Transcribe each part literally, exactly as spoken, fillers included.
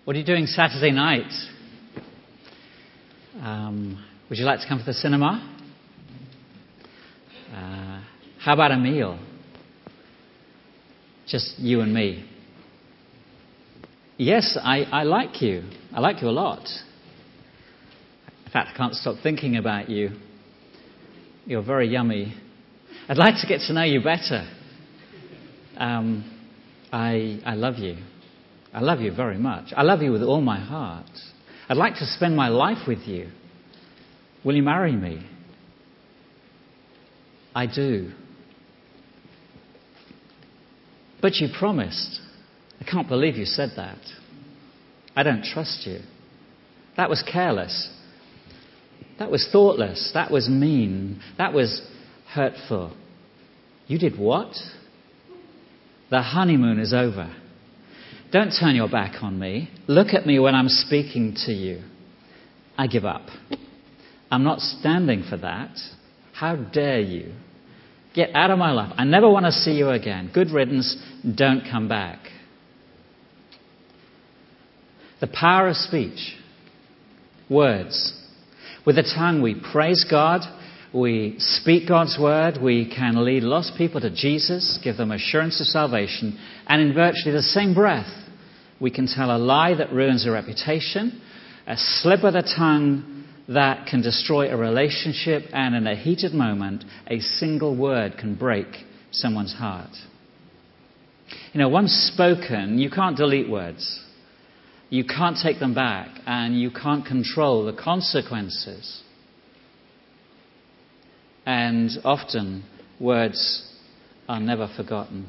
What are you doing Saturday night? Um, would you like to come to the cinema? Uh, how about a meal? Just you and me. Yes, I, I like you. I like you a lot. In fact, I can't stop thinking about you. You're very yummy. I'd like to get to know you better. Um, I I love you. I love you very much. I love you with all my heart. I'd like to spend my life with you. Will you marry me? I do. But you promised. I can't believe you said that. I don't trust you. That was careless. That was thoughtless. That was mean. That was hurtful. You did what? The honeymoon is over. Don't turn your back on me. Look at me when I'm speaking to you. I give up. I'm not standing for that. How dare you? Get out of my life. I never want to see you again. Good riddance. Don't come back. The power of speech. Words. With the tongue we praise God. We speak God's word. We can lead lost people to Jesus, give them assurance of salvation. And in virtually the same breath, we can tell a lie that ruins a reputation, a slip of the tongue that can destroy a relationship, and in a heated moment, a single word can break someone's heart. You know, once spoken, you can't delete words. You can't take them back, and you can't control the consequences. And often, words are never forgotten.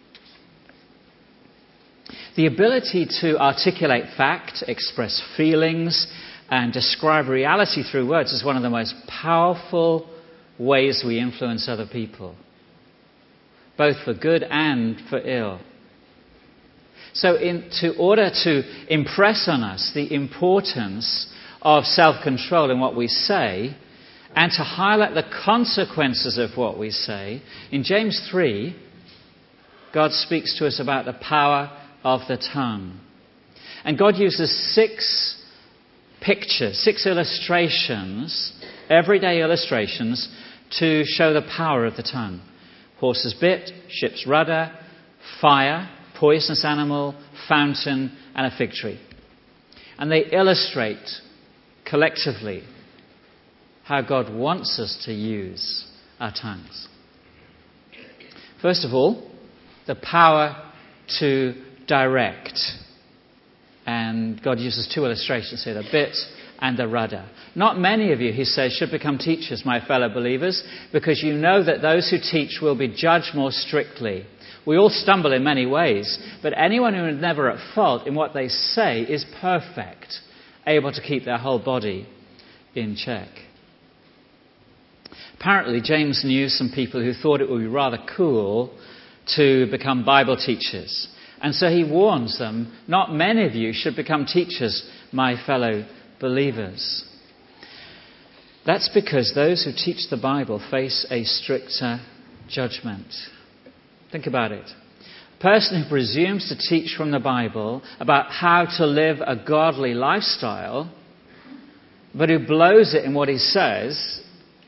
The ability to articulate fact, express feelings, and describe reality through words is one of the most powerful ways we influence other people, both for good and for ill. So in to order to impress on us the importance of self-control in what we say, and to highlight the consequences of what we say, in James three, God speaks to us about the power of the tongue. And God uses six pictures, six illustrations, everyday illustrations, to show the power of the tongue. Horse's bit, ship's rudder, fire, poisonous animal, fountain, and a fig tree. And they illustrate collectively how God wants us to use our tongues. First of all, the power to direct. And God uses two illustrations here, the bit and the rudder. Not many of you, he says, should become teachers, my fellow believers, because you know that those who teach will be judged more strictly. We all stumble in many ways, but anyone who is never at fault in what they say is perfect, able to keep their whole body in check. Apparently, James knew some people who thought it would be rather cool to become Bible teachers. And so he warns them, not many of you should become teachers, my fellow believers. That's because those who teach the Bible face a stricter judgment. Think about it. A person who presumes to teach from the Bible about how to live a godly lifestyle, but who blows it in what he says,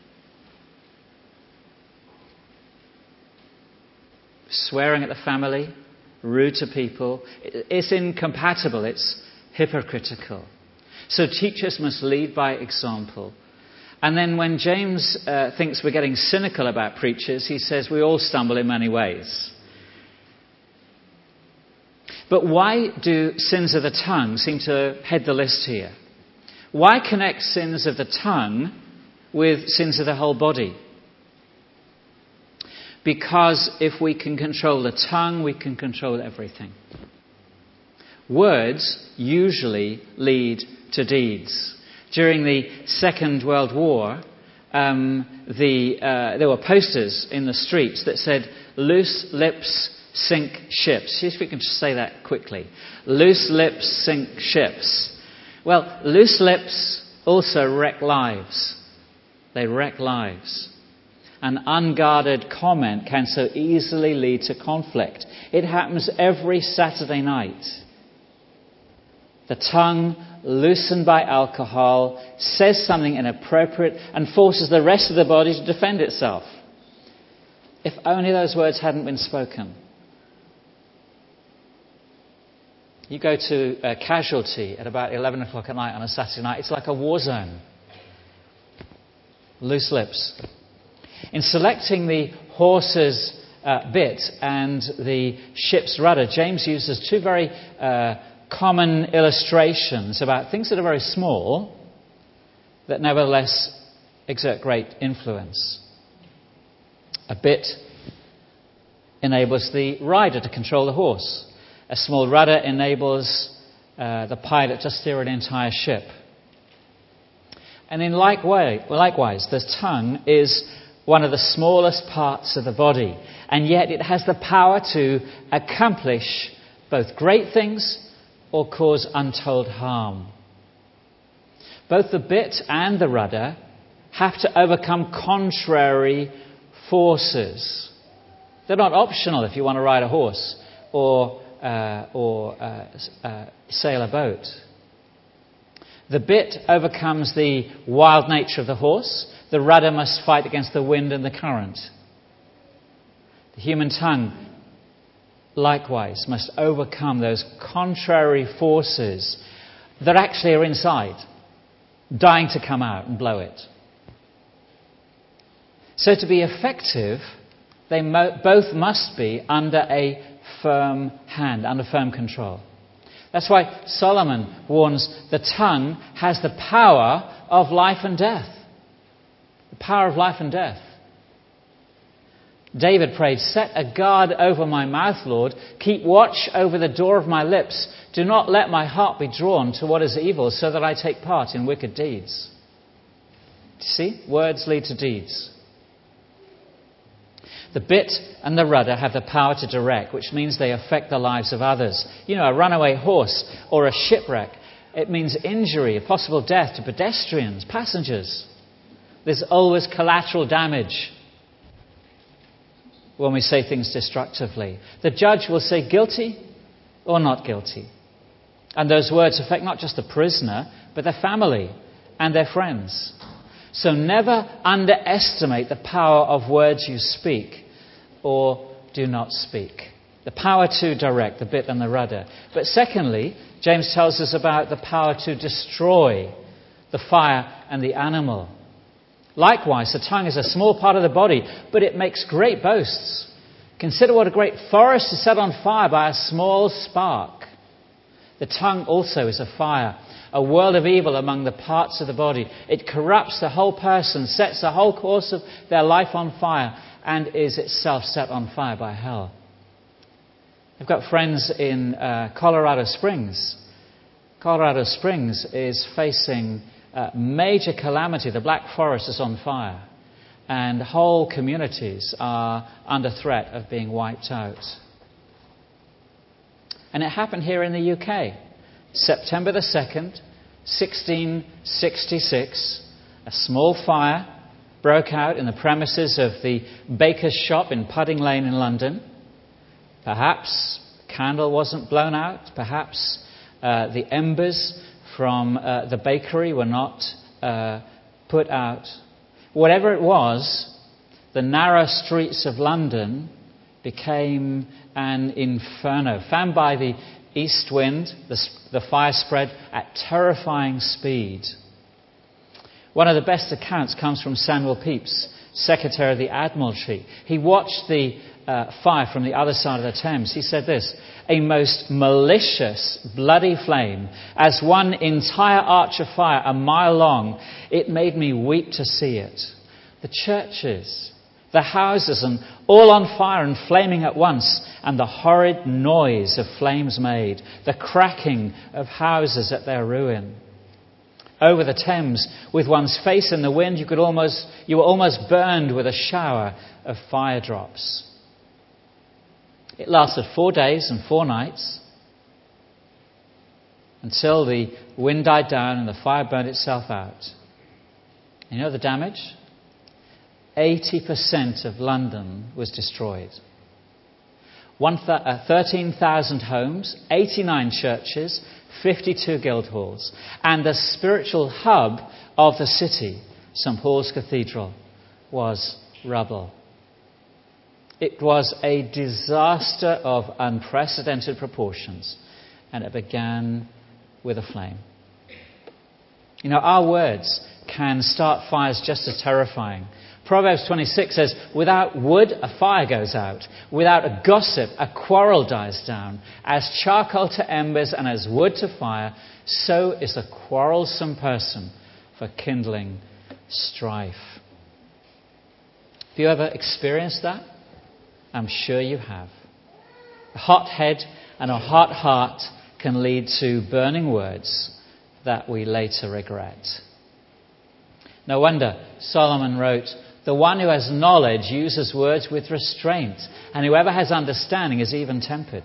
swearing at the family, rude to people, it's incompatible, it's hypocritical. So teachers must lead by example. And then when James uh, thinks we're getting cynical about preachers, he says we all stumble in many ways. But why do sins of the tongue seem to head the list here? Why connect sins of the tongue with sins of the whole body? Because if we can control the tongue, we can control everything. Words usually lead to deeds. During the Second World War, um, the, uh, there were posters in the streets that said, "Loose lips sink ships." See if we can just say that quickly. Loose lips sink ships. Well, loose lips also wreck lives. They wreck lives. An unguarded comment can so easily lead to conflict. It happens every Saturday night. The tongue, loosened by alcohol, says something inappropriate and forces the rest of the body to defend itself. If only those words hadn't been spoken. You go to a casualty at about eleven o'clock at night on a Saturday night, it's like a war zone. Loose lips. In selecting the horse's uh, bit and the ship's rudder, James uses two very uh, common illustrations about things that are very small that nevertheless exert great influence. A bit enables the rider to control the horse. A small rudder enables uh, the pilot to steer an entire ship. And in like way, likewise, the tongue is one of the smallest parts of the body, and yet it has the power to accomplish both great things or cause untold harm. Both the bit and the rudder have to overcome contrary forces. They're not optional if you want to ride a horse or uh, or uh, uh, sail a boat. The bit overcomes the wild nature of the horse. The rudder must fight against the wind and the current. The human tongue, likewise, must overcome those contrary forces that actually are inside, dying to come out and blow it. So to be effective, they mo- both must be under a firm hand, under firm control. That's why Solomon warns the tongue has the power of life and death. The power of life and death. David prayed, "Set a guard over my mouth, Lord. Keep watch over the door of my lips. Do not let my heart be drawn to what is evil, so that I take part in wicked deeds." Do you see? Words lead to deeds. The bit and the rudder have the power to direct, which means they affect the lives of others. You know, a runaway horse or a shipwreck, it means injury, a possible death to pedestrians, passengers. There's always collateral damage when we say things destructively. The judge will say guilty or not guilty. And those words affect not just the prisoner, but their family and their friends. So never underestimate the power of words you speak or do not speak. The power to direct, the bit and the rudder. But secondly, James tells us about the power to destroy, the fire and the animal. Likewise, the tongue is a small part of the body, but it makes great boasts. Consider what a great forest is set on fire by a small spark. The tongue also is a fire, a world of evil among the parts of the body. It corrupts the whole person, sets the whole course of their life on fire, and is itself set on fire by hell. I've got friends in uh, Colorado Springs. Colorado Springs is facing uh, major calamity. The Black Forest is on fire, and whole communities are under threat of being wiped out. And it happened here in the U K. September the second, sixteen sixty-six, a small fire broke out in the premises of the baker's shop in Pudding Lane in London. Perhaps a candle wasn't blown out. Perhaps uh, the embers from uh, the bakery were not uh, put out. Whatever it was, the narrow streets of London became an inferno. Fanned by the east wind, the, the fire spread at terrifying speed. One of the best accounts comes from Samuel Pepys, Secretary of the Admiralty. He watched the uh, fire from the other side of the Thames. He said this: "A most malicious, bloody flame, as one entire arch of fire a mile long. It made me weep to see it. The churches, the houses, and all on fire and flaming at once, and the horrid noise of flames made, the cracking of houses at their ruin. Over the Thames, with one's face in the wind, you could almost you were almost burned with a shower of fire drops." It lasted four days and four nights until the wind died down and the fire burned itself out. You know the damage? eighty percent of London was destroyed. thirteen thousand homes, eighty-nine churches, fifty-two guild halls, and the spiritual hub of the city, Saint Paul's Cathedral, was rubble. It was a disaster of unprecedented proportions, and it began with a flame. You know, our words can start fires just as terrifying. Proverbs twenty-six says, without wood, a fire goes out. Without a gossip, a quarrel dies down. As charcoal to embers and as wood to fire, so is a quarrelsome person for kindling strife. Have you ever experienced that? I'm sure you have. A hot head and a hot heart can lead to burning words that we later regret. No wonder Solomon wrote, the one who has knowledge uses words with restraint, and whoever has understanding is even-tempered.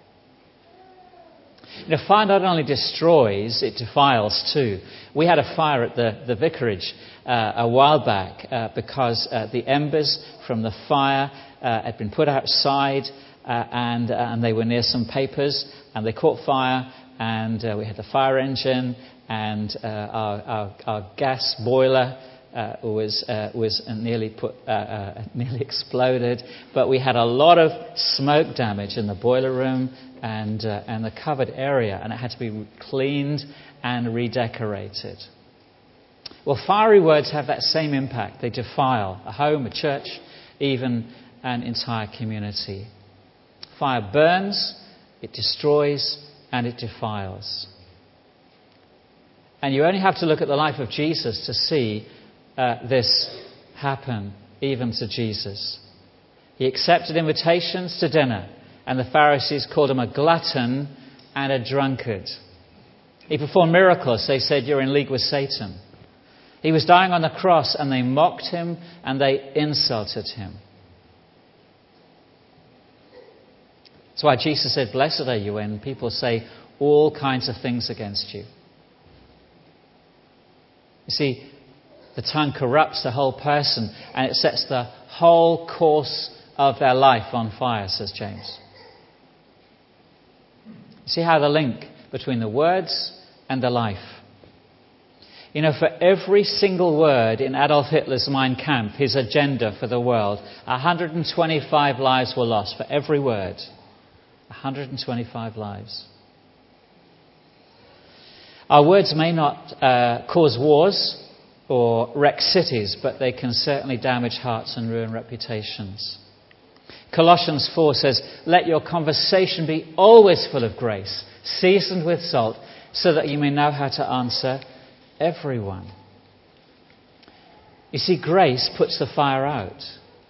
You know, fire not only destroys, it defiles too. We had a fire at the, the vicarage uh, a while back uh, because uh, the embers from the fire uh, had been put outside uh, and, uh, and they were near some papers and they caught fire, and uh, we had the fire engine and uh, our, our, our gas boiler Uh, was uh, was nearly put uh, uh, nearly exploded, but we had a lot of smoke damage in the boiler room and uh, and the covered area, and it had to be cleaned and redecorated. Well, fiery words have that same impact. They defile a home, a church, even an entire community. Fire burns, it destroys, and it defiles. And you only have to look at the life of Jesus to see Uh, this happen even to Jesus. He accepted invitations to dinner, and the Pharisees called him a glutton and a drunkard. He performed miracles. They said, you're in league with Satan. He was dying on the cross, and they mocked him and they insulted him. That's why Jesus said, blessed are you when people say all kinds of things against you. You see, the tongue corrupts the whole person, and it sets the whole course of their life on fire, says James. See how the link between the words and the life. You know, for every single word in Adolf Hitler's Mein Kampf, his agenda for the world, one hundred twenty-five lives were lost for every word. one hundred twenty-five lives. Our words may not uh, cause wars or wreck cities, but they can certainly damage hearts and ruin reputations. Colossians four says, let your conversation be always full of grace, seasoned with salt, so that you may know how to answer everyone. You see, grace puts the fire out.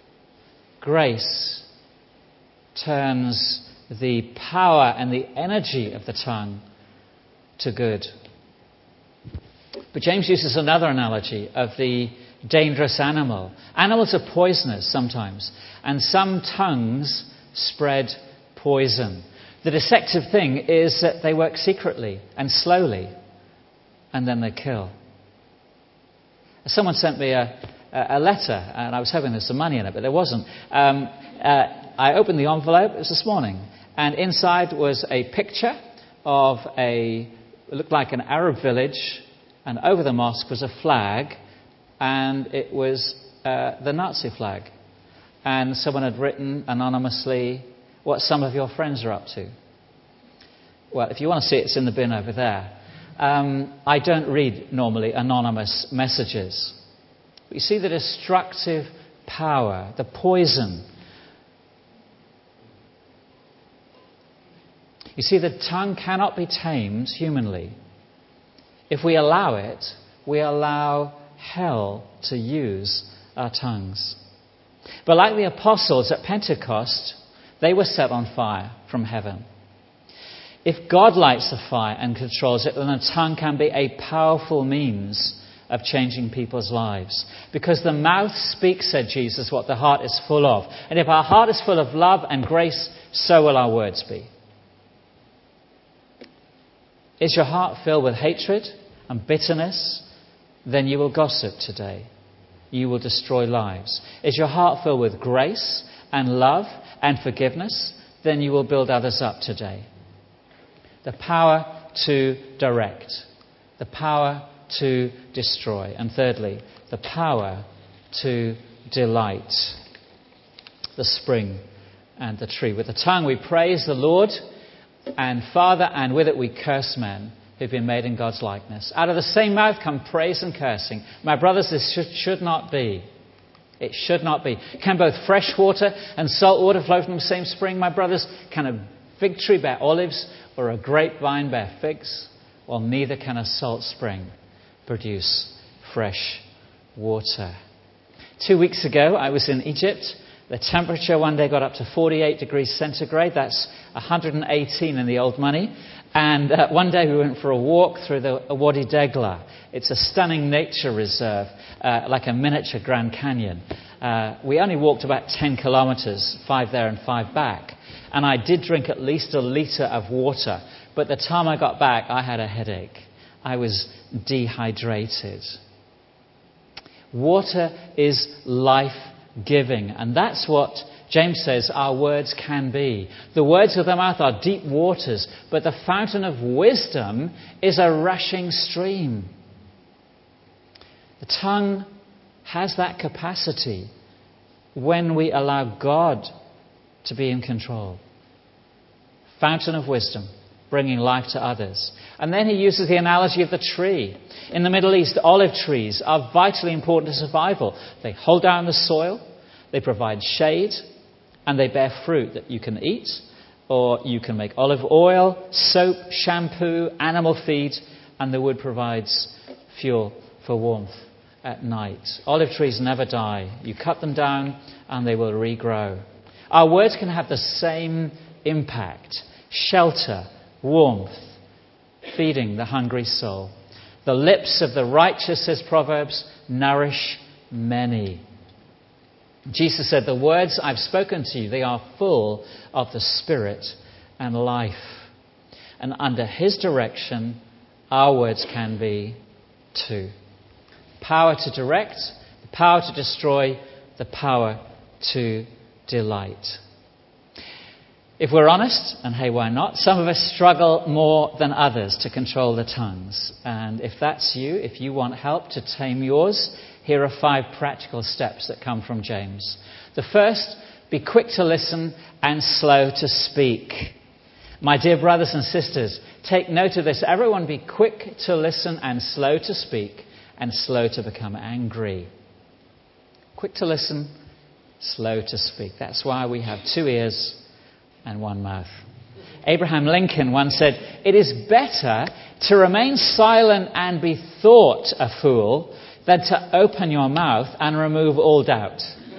Grace turns the power and the energy of the tongue to good. But James uses another analogy of the dangerous animal. Animals are poisonous sometimes, and some tongues spread poison. The deceptive thing is that they work secretly and slowly, and then they kill. Someone sent me a, a letter, and I was hoping there's some money in it, but there wasn't. Um, uh, I opened the envelope, it was this morning, and inside was a picture of a, it looked like an Arab village, and over the mosque was a flag, and it was uh, the Nazi flag. And someone had written anonymously what some of your friends are up to. Well, if you want to see it, it's in the bin over there. Um, I don't read normally anonymous messages. But you see the destructive power, the poison. You see, the tongue cannot be tamed humanly. If we allow it, we allow hell to use our tongues. But like the apostles at Pentecost, they were set on fire from heaven. If God lights the fire and controls it, then the tongue can be a powerful means of changing people's lives. Because the mouth speaks, said Jesus, what the heart is full of. And if our heart is full of love and grace, so will our words be. Is your heart filled with hatred and bitterness? Then you will gossip today. You will destroy lives. Is your heart filled with grace and love and forgiveness? then you will build others up today. The power to direct. The power to destroy. And thirdly, the power to delight. The spring and the tree. With the tongue we praise the Lord and Father, and with it we curse men who've been made in God's likeness. Out of the same mouth come praise and cursing. My brothers, this should, should not be. It should not be. Can both fresh water and salt water flow from the same spring, my brothers? Can a fig tree bear olives or a grapevine bear figs? Well, neither can a salt spring produce fresh water. Two weeks ago, I was in Egypt. The temperature one day got up to forty-eight degrees centigrade. That's one hundred eighteen in the old money. And uh, one day we went for a walk through the uh, Wadi Degla. It's a stunning nature reserve, uh, like a miniature Grand Canyon. Uh, we only walked about ten kilometres, five there and five back. And I did drink at least a litre of water. But the time I got back, I had a headache. I was dehydrated. Water is life-giving. And that's what James says our words can be. The words of the mouth are deep waters, but the fountain of wisdom is a rushing stream. The tongue has that capacity when we allow God to be in control. Fountain of wisdom, bringing life to others. And then he uses the analogy of the tree. In the Middle East, olive trees are vitally important to survival. They hold down the soil, they provide shade, and they bear fruit that you can eat, or you can make olive oil, soap, shampoo, animal feed, and the wood provides fuel for warmth at night. Olive trees never die. You cut them down and they will regrow. Our words can have the same impact. Shelter, warmth, feeding the hungry soul. The lips of the righteous, says Proverbs, nourish many. Jesus said, the words I've spoken to you, they are full of the Spirit and life. And under his direction, our words can be too. Power to direct, the power to destroy, the power to delight. If we're honest, and hey, why not? Some of us struggle more than others to control the tongues. And if that's you, if you want help to tame yours, here are five practical steps that come from James. The first, be quick to listen and slow to speak. My dear brothers and sisters, take note of this. Everyone be quick to listen and slow to speak and slow to become angry. Quick to listen, slow to speak. That's why we have two ears and one mouth. Abraham Lincoln once said, it is better to remain silent and be thought a fool than to open your mouth and remove all doubt.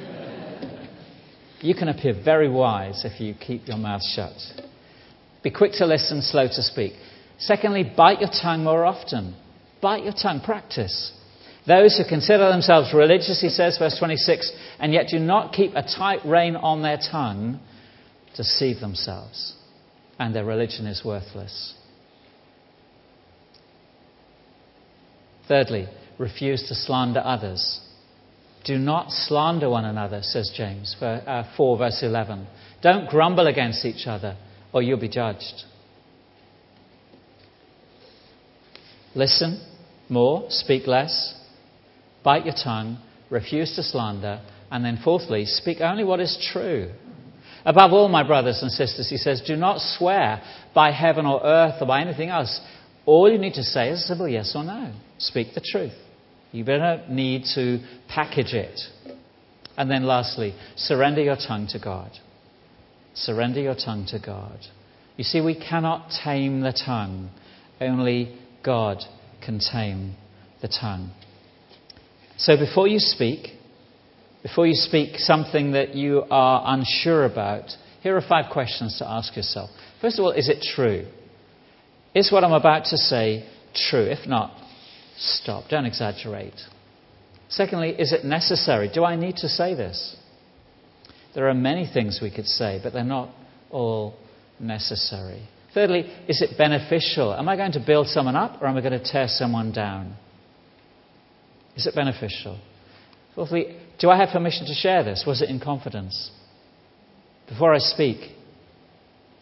You can appear very wise if you keep your mouth shut. Be quick to listen, slow to speak. Secondly, bite your tongue more often. Bite your tongue, practice. Those who consider themselves religious, he says, verse twenty-six, and yet do not keep a tight rein on their tongue, deceive themselves, and their religion is worthless. Thirdly, refuse to slander others. Do not slander one another, says James four, verse eleven. Don't grumble against each other, or you'll be judged. Listen more, speak less, bite your tongue, refuse to slander, and then fourthly, speak only what is true. Above all, my brothers and sisters, he says, do not swear by heaven or earth or by anything else. All you need to say is a simple yes or no. Speak the truth. You don't need to package it. And then lastly, surrender your tongue to God. Surrender your tongue to God. You see, we cannot tame the tongue. Only God can tame the tongue. So before you speak, before you speak something that you are unsure about, here are five questions to ask yourself. First of all, is it true? Is what I'm about to say true? If not, stop. Don't exaggerate. Secondly, is it necessary? Do I need to say this? There are many things we could say, but they're not all necessary. Thirdly, is it beneficial? Am I going to build someone up or am I going to tear someone down? Is it beneficial? Fourthly, do I have permission to share this? Was it in confidence? Before I speak,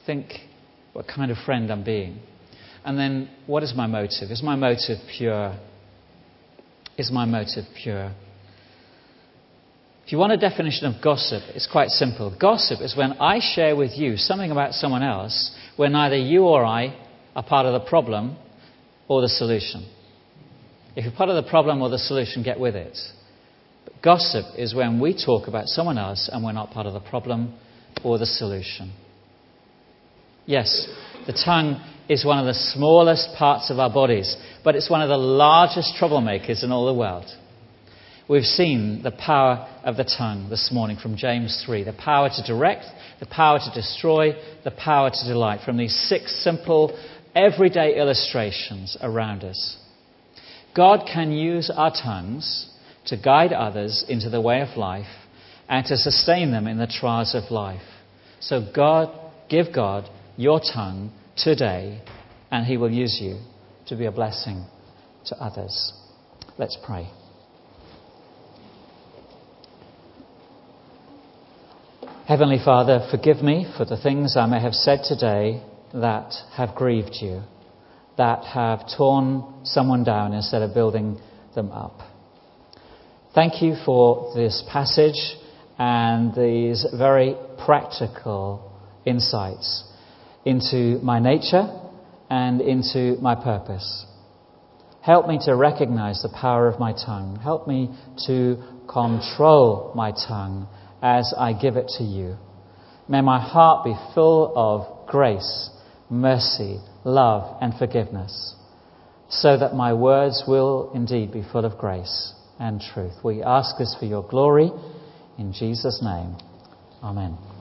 think what kind of friend I'm being. And then, what is my motive? Is my motive pure? Is my motive pure? If you want a definition of gossip, it's quite simple. Gossip is when I share with you something about someone else where neither you or I are part of the problem or the solution. If you're part of the problem or the solution, get with it. But gossip is when we talk about someone else and we're not part of the problem or the solution. Yes, the tongue is one of the smallest parts of our bodies, but it's one of the largest troublemakers in all the world. We've seen the power of the tongue this morning from James three. The power to direct, the power to destroy, the power to delight, from these six simple, everyday illustrations around us. God can use our tongues to guide others into the way of life and to sustain them in the trials of life. So God, give God your tongue today, and he will use you to be a blessing to others. Let's pray. Heavenly Father, forgive me for the things I may have said today that have grieved you, that have torn someone down instead of building them up. Thank you for this passage and these very practical insights into my nature and into my purpose. Help me to recognize the power of my tongue. Help me to control my tongue as I give it to you. May my heart be full of grace, mercy, love and forgiveness, so that my words will indeed be full of grace and truth. We ask this for your glory, in Jesus' name. Amen.